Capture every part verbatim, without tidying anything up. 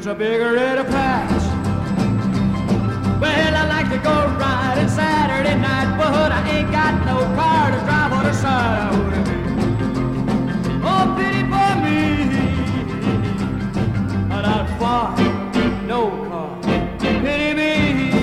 a bigger red patch. Well, I like to go riding Saturday night, but I ain't got no car to drive on the side of the road. Oh, pity for me, but out far, no car. Pity me.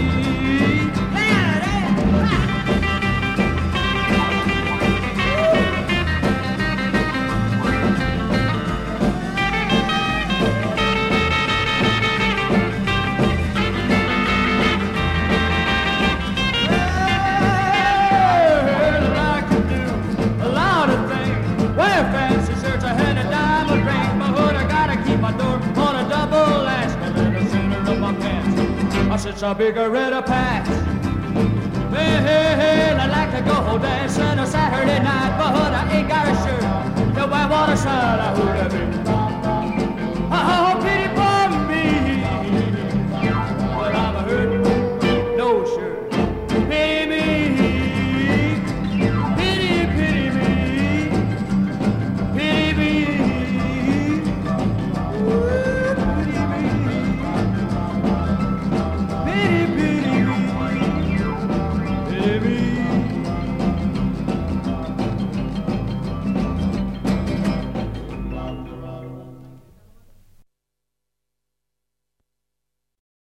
It's a bigger red patch. Hey, hey, hey, I like to go dancing a Saturday night, but I ain't got a shirt to wear on a Saturday.